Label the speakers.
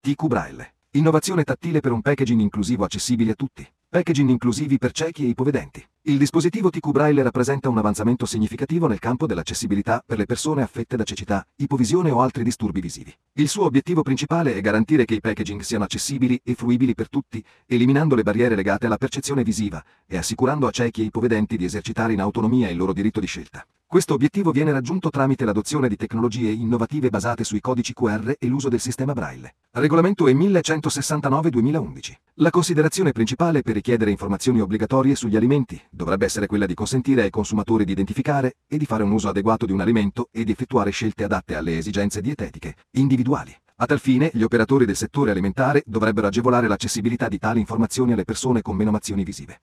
Speaker 1: TQ Braille. Innovazione tattile per un packaging inclusivo accessibile a tutti. Packaging inclusivi per ciechi e ipovedenti. Il dispositivo TQ Braille rappresenta un avanzamento significativo nel campo dell'accessibilità per le persone affette da cecità, ipovisione o altri disturbi visivi. Il suo obiettivo principale è garantire che i packaging siano accessibili e fruibili per tutti, eliminando le barriere legate alla percezione visiva e assicurando a ciechi e ipovedenti di esercitare in autonomia il loro diritto di scelta. Questo obiettivo viene raggiunto tramite l'adozione di tecnologie innovative basate sui codici QR e l'uso del sistema Braille. Regolamento E 1169/2011. La considerazione principale per richiedere informazioni obbligatorie sugli alimenti dovrebbe essere quella di consentire ai consumatori di identificare e di fare un uso adeguato di un alimento e di effettuare scelte adatte alle esigenze dietetiche individuali. A tal fine, gli operatori del settore alimentare dovrebbero agevolare l'accessibilità di tali informazioni alle persone con menomazioni visive.